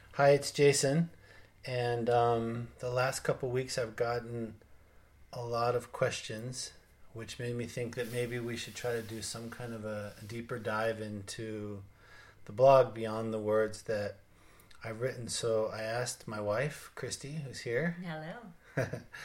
Hi, it's Jason. And the last couple weeks I've gotten a lot of questions, which made me think that maybe we should try to do some kind of a deeper dive into the blog beyond the words that I've written. So I asked my wife, Christy, who's here, Hello.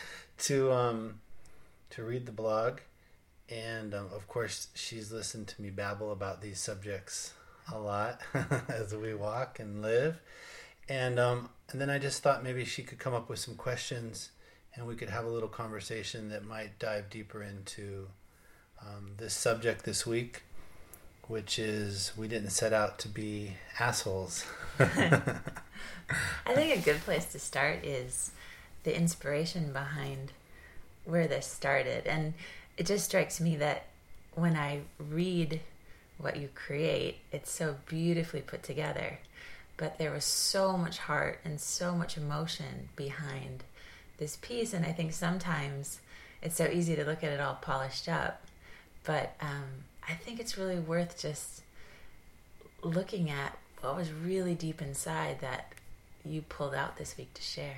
to read the blog. And of course, she's listened to me babble about these subjects a lot as we walk and live. And then I just thought maybe she could come up with some questions and we could have a little conversation that might dive deeper into this subject this week, which is we didn't set out to be assholes. I think a good place to start is the inspiration behind where this started. And it just strikes me that when I read what you create, it's so beautifully put together. But there was so much heart and so much emotion behind this piece. And I think sometimes it's so easy to look at it all polished up. But I think it's really worth just looking at what was really deep inside that you pulled out this week to share.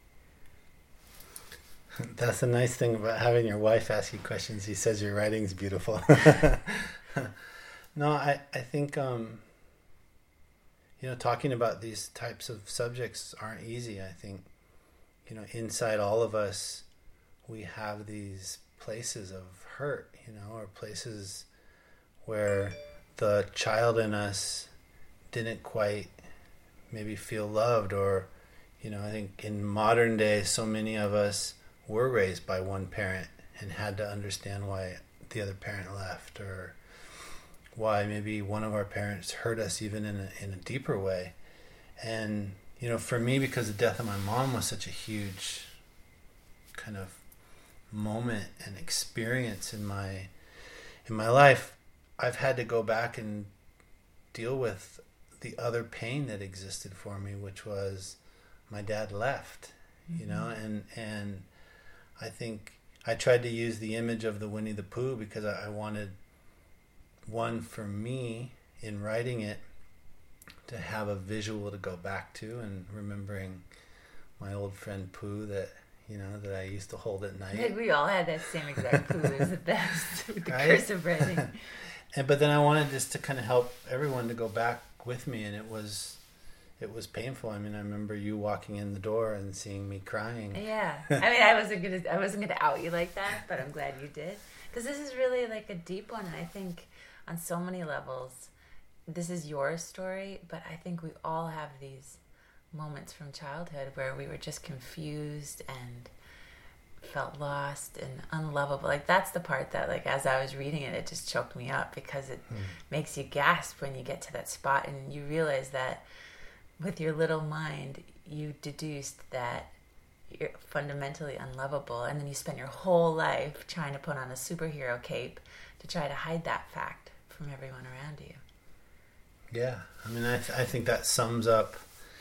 That's the nice thing about having your wife ask you questions. He says your writing's beautiful. No, I think... talking about these types of subjects aren't easy. I think, inside all of us, we have these places of hurt, or places where the child in us didn't quite maybe feel loved, or, I think in modern day, so many of us were raised by one parent and had to understand why the other parent left, or why maybe one of our parents hurt us even in a deeper way. And for me, because the death of my mom was such a huge kind of moment and experience in my life, I've had to go back and deal with the other pain that existed for me, which was my dad left. And I think I tried to use the image of the Winnie the Pooh because I wanted one for me in writing it to have a visual to go back to, and remembering my old friend Pooh that I used to hold at night. I think we all had that same exact Pooh. It was the best with the Right? cursive writing. But then I wanted just to kind of help everyone to go back with me, and it was painful. I mean, I remember you walking in the door and seeing me crying. Yeah. I mean, I wasn't gonna out you like that, but I'm glad you did, because this is really like a deep one, and I think on so many levels, this is your story, but I think we all have these moments from childhood where we were just confused and felt lost and unlovable. Like, that's the part that, like, as I was reading it, it just choked me up, because it makes you gasp when you get to that spot and you realize that with your little mind, you deduced that you're fundamentally unlovable, and then you spend your whole life trying to put on a superhero cape to try to hide that fact from everyone around you. Yeah, I mean, I think that sums up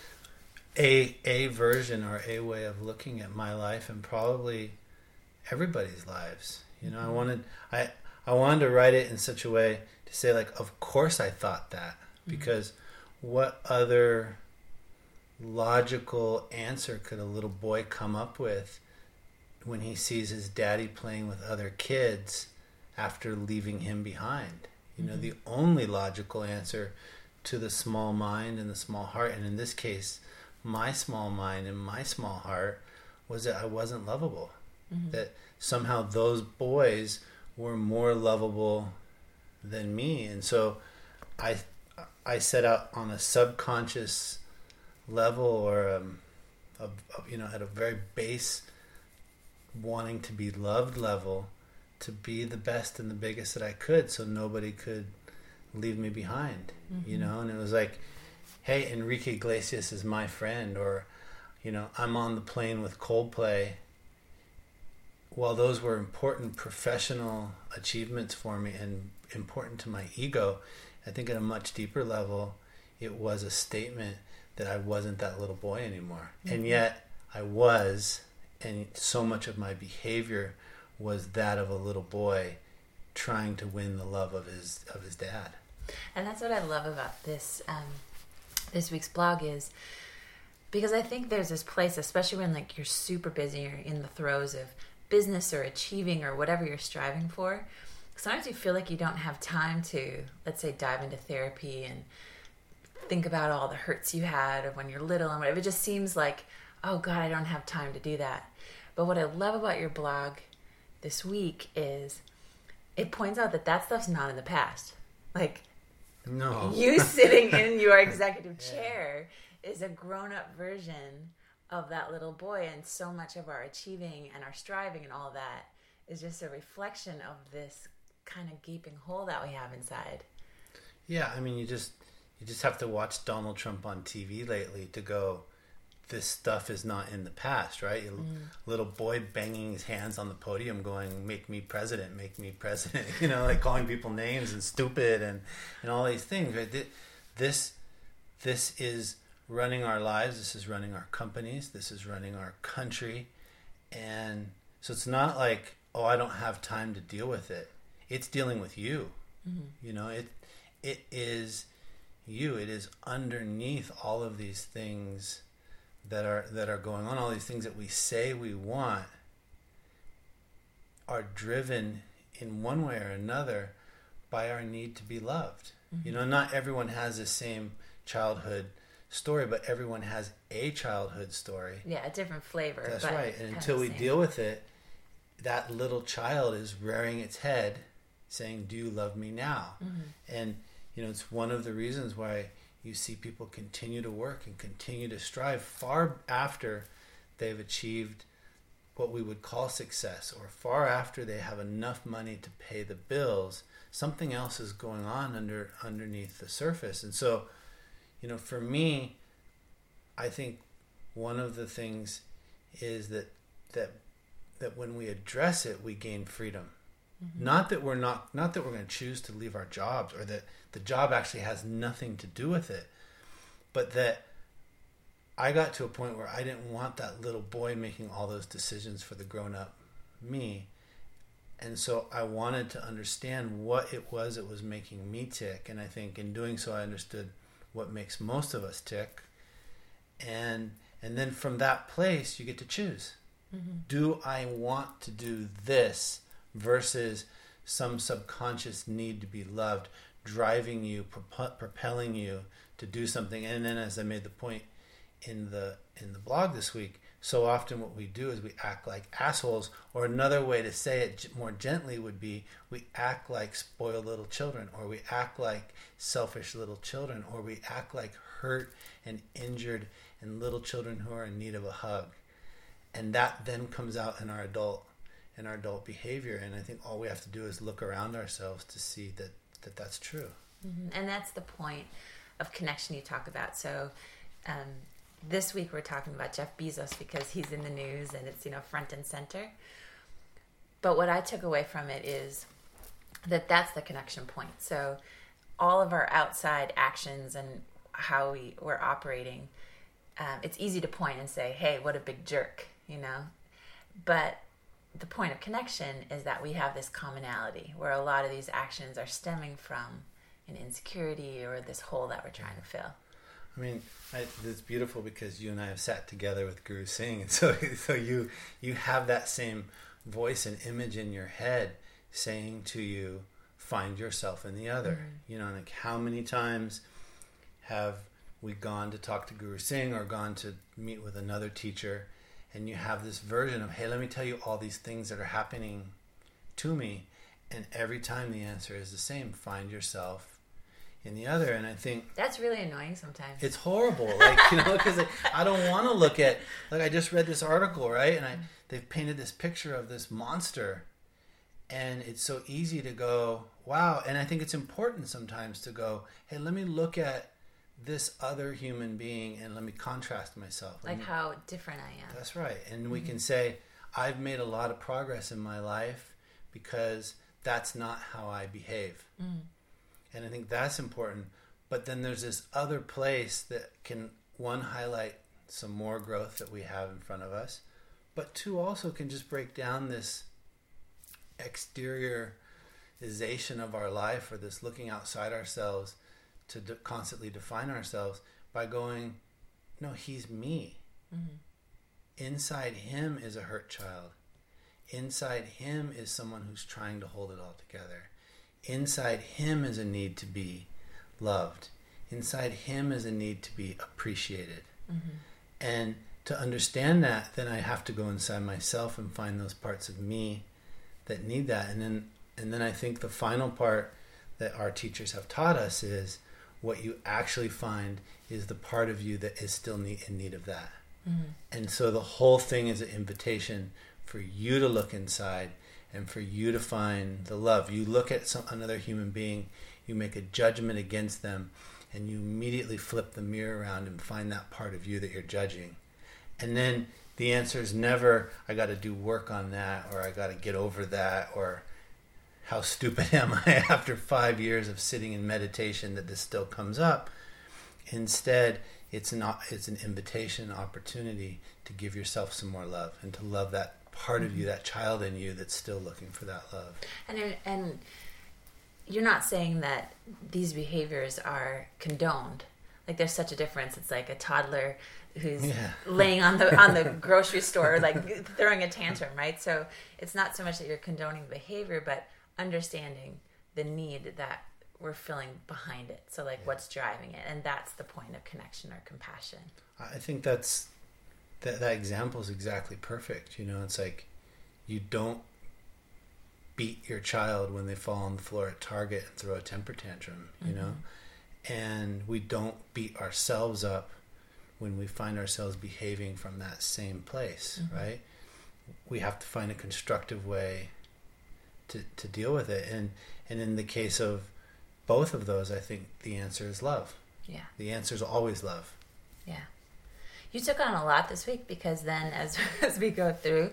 a version or a way of looking at my life, and probably everybody's lives. I wanted to write it in such a way to say, like, of course I thought that, because what other logical answer could a little boy come up with when he sees his daddy playing with other kids after leaving him behind? The only logical answer to the small mind and the small heart, and in this case, my small mind and my small heart, was that I wasn't lovable. That somehow those boys were more lovable than me. And so I set out on a subconscious level, or at a very base, wanting to be loved level, to be the best and the biggest that I could, so nobody could leave me behind. And it was like, hey, Enrique Iglesias is my friend, or I'm on the plane with Coldplay. While those were important professional achievements for me and important to my ego, I think at a much deeper level, it was a statement that I wasn't that little boy anymore. And yet I was, and so much of my behavior was that of a little boy trying to win the love of his dad. And that's what I love about this this week's blog is Because I think there's this place, especially when like you're super busy or in the throes of business or achieving or whatever you're striving for. Sometimes you feel like you don't have time to, let's say, dive into therapy and think about all the hurts you had of when you're little and whatever. It just seems like, oh God, I don't have time to do that. But what I love about your blog this week is it points out that that stuff's not in the past. Like, no, you sitting in your executive chair is a grown-up version of that little boy, and so much of our achieving and our striving and all that is just a reflection of this kind of gaping hole that we have inside. Yeah, I mean, you just have to watch Donald Trump on TV lately to go, this stuff is not in the past, right? Little boy banging his hands on the podium going, make me president, you know, like calling people names and stupid and all these things, right? This is running our lives, this is running our companies, this is running our country. And so it's not like, oh, I don't have time to deal with it. It's dealing with you. You know, it is you. It is underneath all of these things that are going on, all these things that we say we want are driven in one way or another by our need to be loved. You know, not everyone has the same childhood story, but everyone has a childhood story. Yeah, a different flavor. That's but right. And until we deal with it, that little child is rearing its head saying, do you love me now? And, you know, it's one of the reasons why you see people continue to work and continue to strive far after they've achieved what we would call success, or far after they have enough money to pay the bills. Something else is going on underneath the surface. And so, you know, for me, I think one of the things is that when we address it, we gain freedom. Not that we're going to choose to leave our jobs, or that the job actually has nothing to do with it, but that I got to a point where I didn't want that little boy making all those decisions for the grown-up me. And so I wanted to understand what it was that was making me tick. And I think in doing so, I understood what makes most of us tick. And then from that place, you get to choose. Do I want to do this versus some subconscious need to be loved, driving you, propelling you to do something? And then, as I made the point in the blog this week, so often what we do is we act like assholes, or another way to say it more gently would be we act like spoiled little children, or we act like selfish little children, or we act like hurt and injured and little children who are in need of a hug. And that then comes out in our adult behavior. And I think all we have to do is look around ourselves to see that that's true. And that's the point of connection you talk about. So this week we're talking about Jeff Bezos because he's in the news and it's, you know, front and center. But what I took away from it is that's the connection point. So all of our outside actions and how we're operating, it's easy to point and say, hey, what a big jerk, you know? But the point of connection is that we have this commonality where a lot of these actions are stemming from an insecurity or this hole that we're trying to fill. I mean, it's beautiful because you and I have sat together with Guru Singh, and so you have that same voice and image in your head saying to you, find yourself in the other. You know, like how many times have we gone to talk to Guru Singh or gone to meet with another teacher, and you have this version of, hey, let me tell you all these things that are happening to me, and every time the answer is the same, find yourself in the other. And I think that's really annoying sometimes. It's horrible, like, you know, because I don't want to look at, like, I just read this article, right, and they've painted this picture of this monster, and it's so easy to go, wow. And I think it's important sometimes to go, hey, let me look at this other human being and let me contrast myself. Like how different I am. That's right. And we can say, I've made a lot of progress in my life because that's not how I behave. And I think that's important. But then there's this other place that can, one, highlight some more growth that we have in front of us, but two, also can just break down this exteriorization of our life, or this looking outside ourselves to constantly define ourselves by going, no, he's me. Inside him is a hurt child. Inside him is someone who's trying to hold it all together. Inside him is a need to be loved. Inside him is a need to be appreciated. And to understand that, then I have to go inside myself and find those parts of me that need that. And then I think the final part that our teachers have taught us is what you actually find is the part of you that is still in need of that. And so the whole thing is an invitation for you to look inside and for you to find the love. You look at another human being, you make a judgment against them, and you immediately flip the mirror around and find that part of you that you're judging. And then the answer is never, I got to do work on that, or I got to get over that, or how stupid am I after 5 years of sitting in meditation that this still comes up. Instead, it's an invitation, an opportunity to give yourself some more love and to love that part of you, that child in you that's still looking for that love. And you're not saying that these behaviors are condoned. Like, there's such a difference. It's like a toddler who's laying on the grocery store, like throwing a tantrum, right? So it's not so much that you're condoning behavior, but understanding the need that we're feeling behind it. So like what's driving it, and that's the point of connection or compassion. I think that example is exactly perfect. It's like you don't beat your child when they fall on the floor at Target and throw a temper tantrum, and we don't beat ourselves up when we find ourselves behaving from that same place, right? We have to find a constructive way to deal with it. And in the case of both of those, I think the answer is love. Yeah. The answer is always love. Yeah. You took on a lot this week, because then as we go through,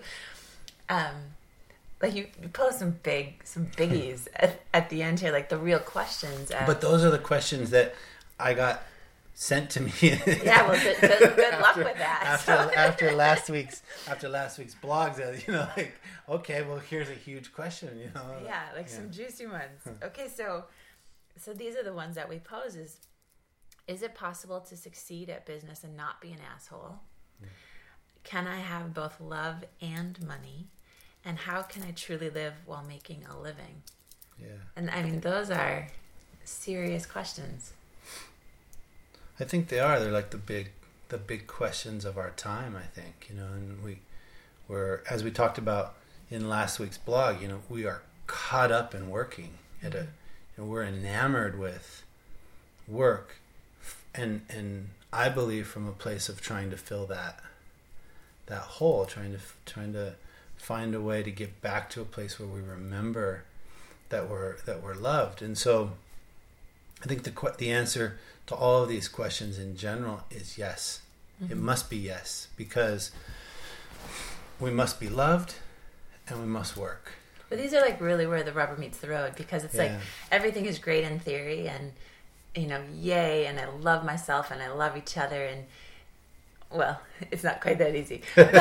like you posed some biggies at the end here, like the real questions. But those are the questions that I got sent to me. Yeah, well, good luck with that. After last week's blogs, like, okay, well, here's a huge question, Yeah, like some juicy ones. Okay, so these are the ones that we pose. Is it possible to succeed at business and not be an asshole? Can I have both love and money? And how can I truly live while making a living? Yeah. And I mean, those are serious questions. I think they are. They're like the big questions of our time, I think, and we're, as we talked about in last week's blog, we are caught up in working we're enamored with work, and I believe from a place of trying to fill that hole, trying to find a way to get back to a place where we remember that we're loved. And so I think the answer to all of these questions in general is yes. It must be yes, because we must be loved and we must work. But these are like really where the rubber meets the road, because it's like everything is great in theory, and yay, and I love myself and I love each other, and well, it's not quite that easy.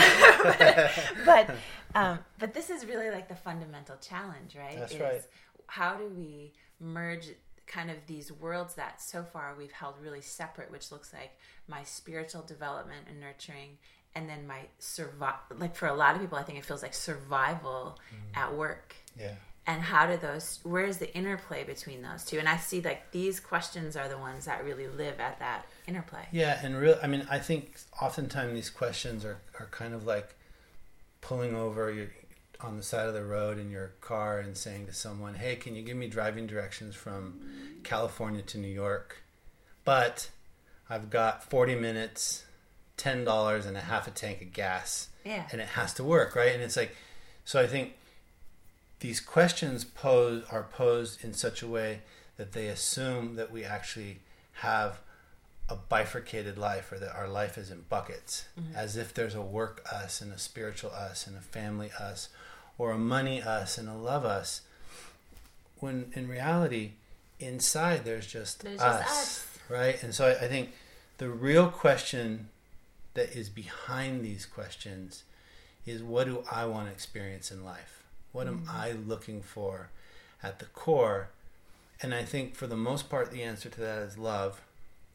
But this is really like the fundamental challenge, right? That's right. How do we merge kind of these worlds that so far we've held really separate, which looks like my spiritual development and nurturing, and then my like for a lot of people, I think it feels like survival at work. Yeah. And where's the interplay between those two? And I see like these questions are the ones that really live at that interplay. Yeah, and I think oftentimes these questions are kind of like pulling over on the side of the road in your car and saying to someone, hey, can you give me driving directions from California to New York? But I've got 40 minutes, $10, and a half a tank of gas. Yeah. And it has to work, right? And it's like, so I think these questions are posed in such a way that they assume that we actually have a bifurcated life, or that our life is in buckets, as if there's a work us and a spiritual us and a family us, or a money us and a love us, when in reality inside there's just us, right? And so I think the real question that is behind these questions is, what do I want to experience in life? What am I looking for at the core? And I think for the most part the answer to that is love.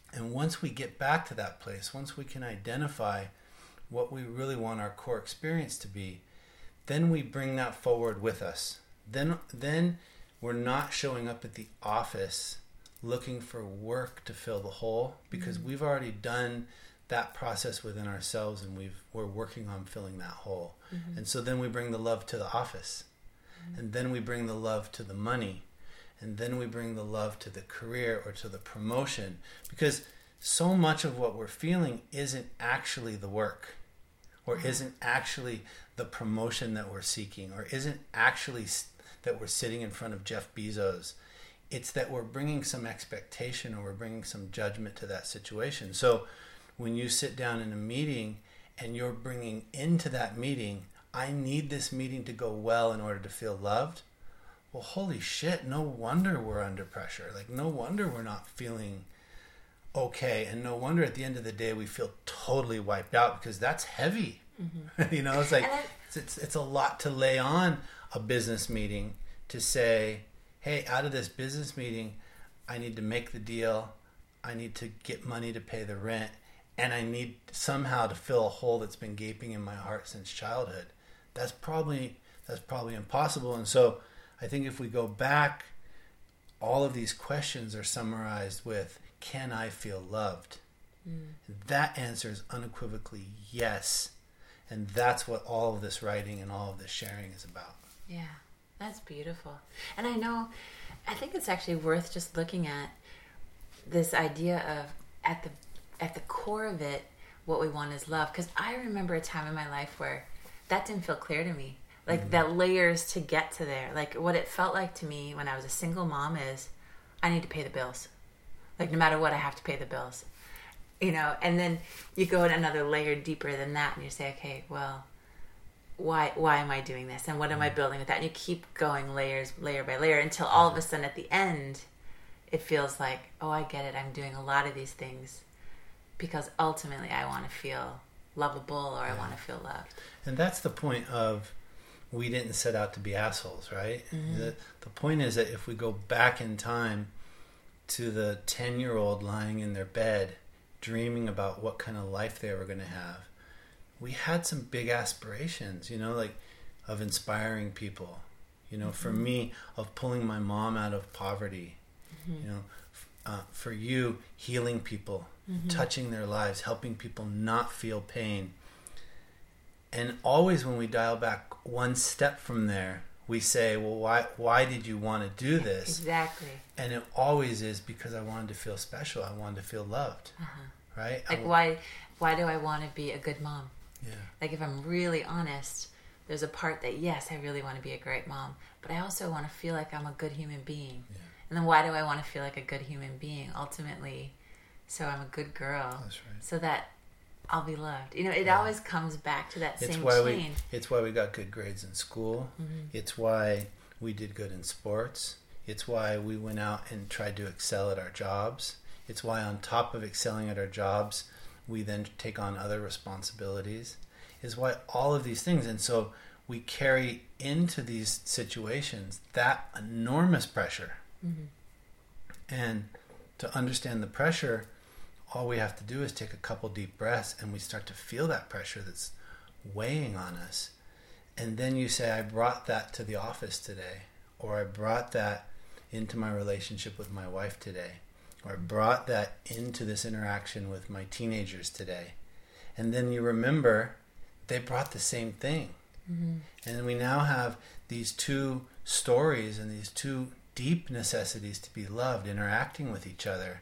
And once we get back to that place, once we can identify what we really want our core experience to be, then we bring that forward with us. Then we're not showing up at the office looking for work to fill the hole, because we've already done that process within ourselves, and we're working on filling that hole. And so then we bring the love to the office, and then we bring the love to the money, and then we bring the love to the career or to the promotion, because so much of what we're feeling isn't actually the work, or isn't actually the promotion that we're seeking, or isn't actually that we're sitting in front of Jeff Bezos. It's that we're bringing some expectation, or we're bringing some judgment to that situation. So when you sit down in a meeting and you're bringing into that meeting, I need this meeting to go well in order to feel loved. Well, holy shit, no wonder we're under pressure. Like, no wonder we're not feeling okay. And no wonder at the end of the day we feel totally wiped out, because that's heavy. You know, it's like, it's a lot to lay on a business meeting to say, hey, out of this business meeting, I need to make the deal. I need to get money to pay the rent. And I need somehow to fill a hole that's been gaping in my heart since childhood. That's probably impossible. And so I think if we go back, all of these questions are summarized with, can I feel loved? That answer is unequivocally yes. And that's what all of this writing and all of this sharing is about. Yeah, that's beautiful. And I think it's actually worth just looking at this idea of at the core of it, what we want is love. Because I remember a time in my life where that didn't feel clear to me. Like that layers to get to there. Like what it felt like to me when I was a single mom is, I need to pay the bills. Like no matter what, I have to pay the bills. You know, and then you go another layer deeper than that, and you say, okay, well, why am I doing this, and what am I building with that? And you keep going layer by layer, until all of a sudden at the end, it feels like, oh, I get it. I'm doing a lot of these things because ultimately I want to feel lovable, or I want to feel loved. And that's the point of, we didn't set out to be assholes, right? The point is that if we go back in time to the 10-year-old lying in their bed, dreaming about what kind of life they were going to have, we had some big aspirations, you know, like of inspiring people, you know, for me, of pulling my mom out of poverty, you know, for you, healing people, touching their lives, helping people not feel pain. And always when we dial back one step from there, we say, well, why did you want to do this? Exactly. And it always is because I wanted to feel special. I wanted to feel loved. Right? Like, why do I want to be a good mom? Yeah. Like, if I'm really honest, there's a part that, yes, I really want to be a great mom, but I also want to feel like I'm a good human being. Yeah. And then why do I want to feel like a good human being? Ultimately, so I'm a good girl. That's right. So that I'll be loved. You know, it always comes back to that same chain. It's why we got good grades in school. It's why we did good in sports. It's why we went out and tried to excel at our jobs. It's why on top of excelling at our jobs, we then take on other responsibilities. It's why all of these things. And so we carry into these situations that enormous pressure. And to understand the pressure, all we have to do is take a couple deep breaths, and we start to feel that pressure that's weighing on us. And then you say, I brought that to the office today, or I brought that into my relationship with my wife today, or I brought that into this interaction with my teenagers today. And then you remember they brought the same thing. And we now have these two stories and these two deep necessities to be loved interacting with each other.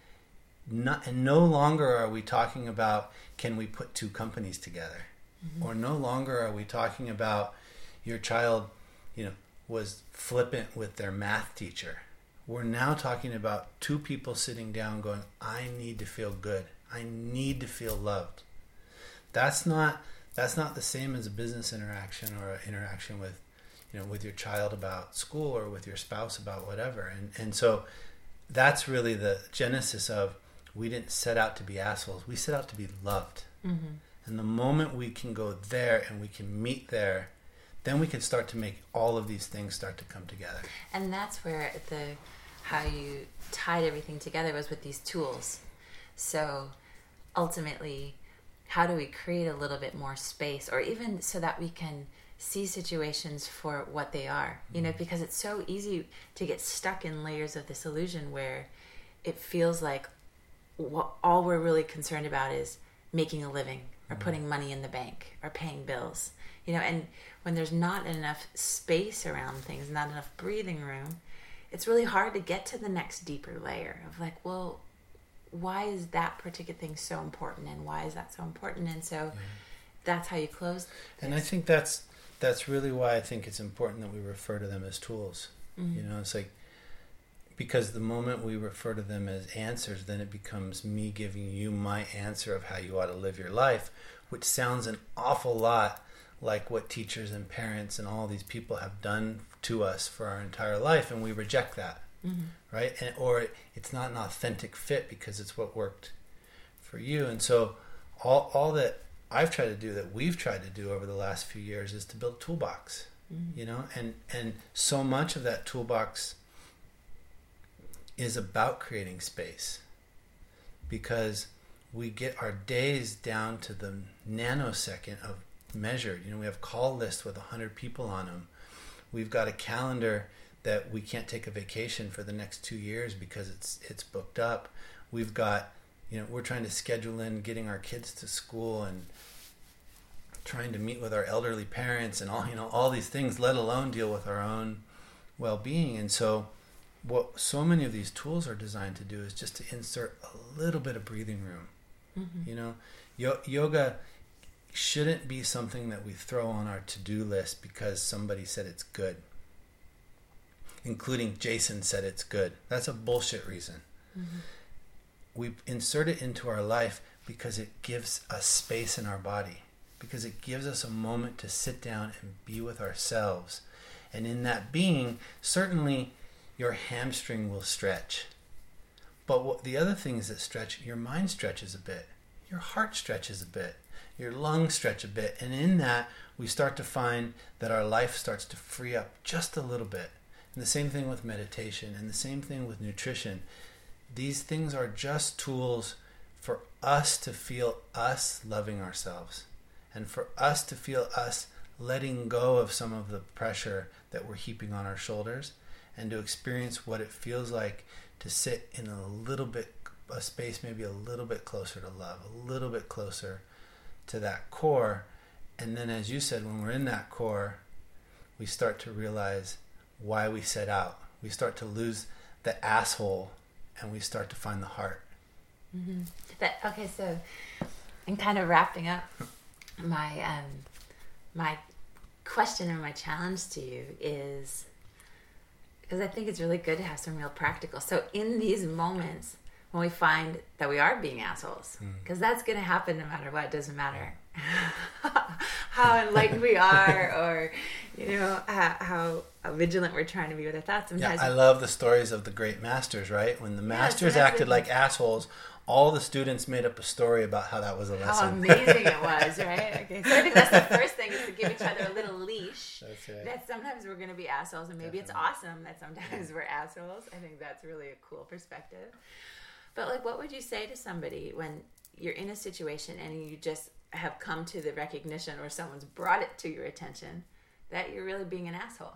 And no longer are we talking about, can we put two companies together? Or no longer are we talking about your child, you know, was flippant with their math teacher. We're now talking about two people sitting down going, I need to feel good. I need to feel loved. That's not the same as a business interaction or an interaction with, you know, with your child about school or with your spouse about whatever. And so that's really the genesis of, we didn't set out to be assholes. We set out to be loved. And the moment we can go there and we can meet there, then we can start to make all of these things start to come together. And that's where how you tied everything together was with these tools. So ultimately, how do we create a little bit more space, or even so that we can see situations for what they are, because it's so easy to get stuck in layers of this illusion where it feels like all we're really concerned about is making a living or putting money in the bank or paying bills, and when there's not enough space around things, not enough breathing room, it's really hard to get to the next deeper layer of like, well, why is that particular thing so important, and why is that so important? And so that's how you close this. And I think that's really why I think it's important that we refer to them as tools. It's like, because the moment we refer to them as answers, then it becomes me giving you my answer of how you ought to live your life, which sounds an awful lot like what teachers and parents and all these people have done to us for our entire life, and we reject that, right? Or it's not an authentic fit because it's what worked for you. And so all that I've tried to do, that we've tried to do over the last few years, is to build a toolbox, and so much of that toolbox is about creating space, because we get our days down to the nanosecond of measured. We have call lists with 100 people on them. We've got a calendar that we can't take a vacation for the next 2 years because it's booked up. We've got, we're trying to schedule in getting our kids to school and trying to meet with our elderly parents and all these things, let alone deal with our own well-being. And so what so many of these tools are designed to do is just to insert a little bit of breathing room. Yoga shouldn't be something that we throw on our to-do list because somebody said it's good, including Jason said it's good. That's a bullshit reason. We insert it into our life because it gives us space in our body, because it gives us a moment to sit down and be with ourselves. And in that being, certainly your hamstring will stretch. But the other things that stretch, your mind stretches a bit, your heart stretches a bit, your lungs stretch a bit. And in that, we start to find that our life starts to free up just a little bit. And the same thing with meditation, and the same thing with nutrition. These things are just tools for us to feel us loving ourselves, and for us to feel us letting go of some of the pressure that we're heaping on our shoulders, and to experience what it feels like to sit in a space maybe a little bit closer to love, a little bit closer to that core. And then, as you said, when we're in that core, we start to realize why we set out. We start to lose the asshole, and we start to find the heart. Okay, so in kind of wrapping up, my my question and my challenge to you is, because I think it's really good to have some real practical. So in these moments when we find that we are being assholes, because that's going to happen no matter what, it doesn't matter how enlightened we are, or how vigilant we're trying to be with our thoughts. Sometimes I love the stories of the great masters, right? When the masters acted like assholes, all the students made up a story about how that was a lesson. How amazing it was, right? Okay, so I think that's the first thing, is to give each other a little leash. That's right. That sometimes we're going to be assholes, and maybe it's awesome that sometimes we're assholes. I think that's really a cool perspective. But what would you say to somebody when you're in a situation and you just have come to the recognition, or someone's brought it to your attention, that you're really being an asshole?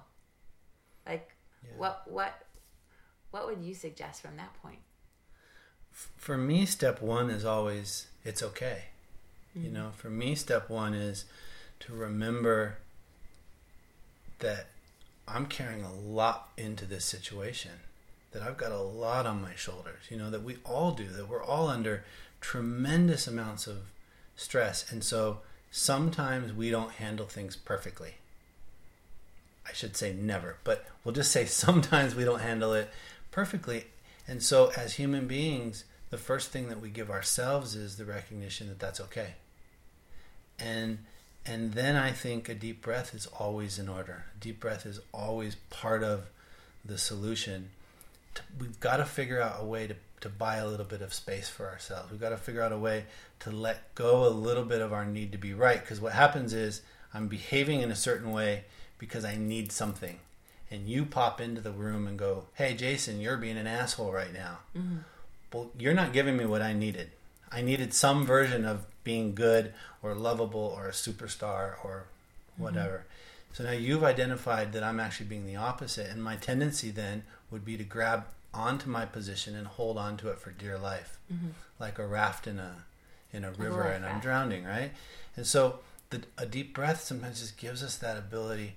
What would you suggest from that point? For me, step one is always, it's okay. For me, step one is to remember that I'm carrying a lot into this situation, that I've got a lot on my shoulders, that we all do, that we're all under tremendous amounts of stress. And so sometimes we don't handle things perfectly. I should say never, but we'll just say sometimes we don't handle it perfectly. And so as human beings, the first thing that we give ourselves is the recognition that that's okay. And then I think a deep breath is always in order. A deep breath is always part of the solution. We've got to figure out a way to buy a little bit of space for ourselves. We've got to figure out a way to let go a little bit of our need to be right. Because what happens is I'm behaving in a certain way because I need something. And you pop into the room and go, hey, Jason, you're being an asshole right now. well, you're not giving me what I needed. I needed some version of being good or lovable or a superstar or whatever. So now you've identified that I'm actually being the opposite, and my tendency then would be to grab onto my position and hold on to it for dear life, like a raft in a river, and I'm drowning, right? And so a deep breath sometimes just gives us that ability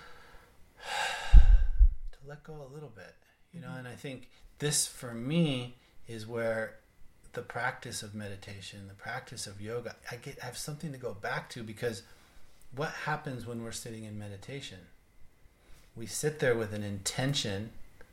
to let go a little bit, you know. And I think this, for me, is where the practice of meditation, the practice of yoga, I have something to go back to, because what happens when we're sitting in meditation? We sit there with an intention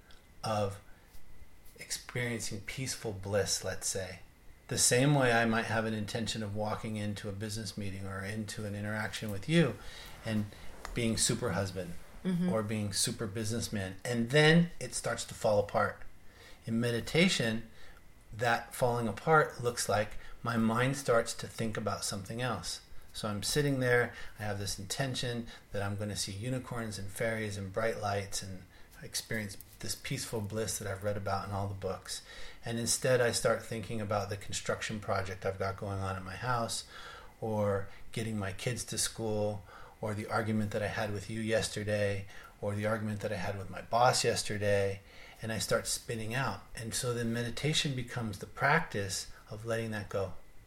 of experiencing peaceful bliss, let's say. The same way I might have an intention of walking into a business meeting or into an interaction with you and being super husband or being super businessman, and then it starts to fall apart. In meditation, that falling apart looks like my mind starts to think about something else. So I'm sitting there, I have this intention that I'm going to see unicorns and fairies and bright lights and experience this peaceful bliss that I've read about in all the books. And instead I start thinking about the construction project I've got going on at my house, or getting my kids to school, or the argument that I had with you yesterday, or the argument that I had with my boss yesterday, and I start spinning out. And so then meditation becomes the practice of letting that go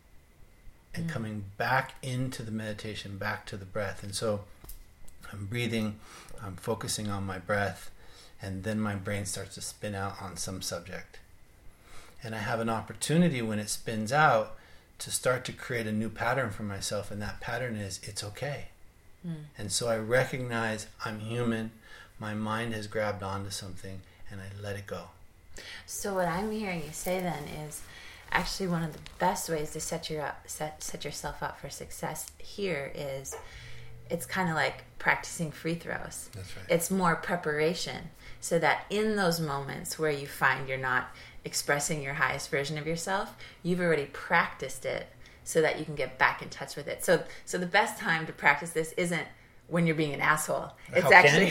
and coming back into the meditation, back to the breath. And so I'm breathing, I'm focusing on my breath, and then my brain starts to spin out on some subject. And I have an opportunity when it spins out to start to create a new pattern for myself, and that pattern is, it's okay. And so I recognize I'm human, my mind has grabbed onto something, and I let it go. So what I'm hearing you say then is, actually one of the best ways to set yourself up for success here is, it's kind of like practicing free throws. That's right. It's more preparation, so that in those moments where you find you're not expressing your highest version of yourself, you've already practiced it so that you can get back in touch with it. So the best time to practice this isn't when you're being an asshole. It's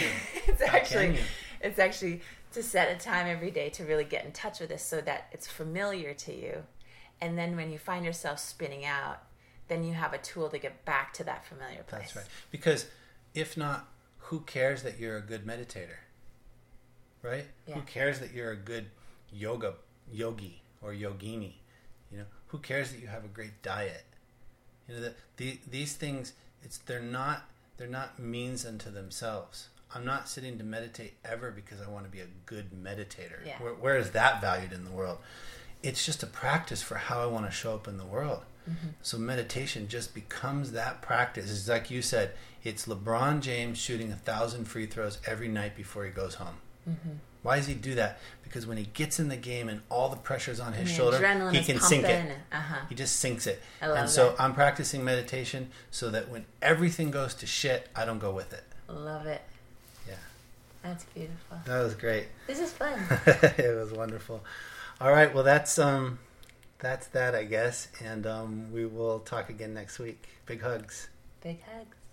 actually to set a time every day to really get in touch with this, so that it's familiar to you. And then when you find yourself spinning out, then you have a tool to get back to that familiar place. That's right. Because if not, who cares that you're a good meditator? Right? Yeah. Who cares that you're a good yogi or yogini? You know, who cares that you have a great diet? You know, these things, they're not means unto themselves. I'm not sitting to meditate ever because I want to be a good meditator. Yeah. Where is that valued in the world? It's just a practice for how I want to show up in the world. So meditation just becomes that practice. It's like you said, it's LeBron James shooting 1,000 free throws every night before he goes home. Why does he do that? Because when he gets in the game and all the pressure's on his shoulder, he can sink it. He just sinks it. And so I'm practicing meditation so that when everything goes to shit, I don't go with it. Love it. Yeah. That's beautiful. That was great. This is fun. It was wonderful. All right. Well, that's that, I guess. And we will talk again next week. Big hugs. Big hugs.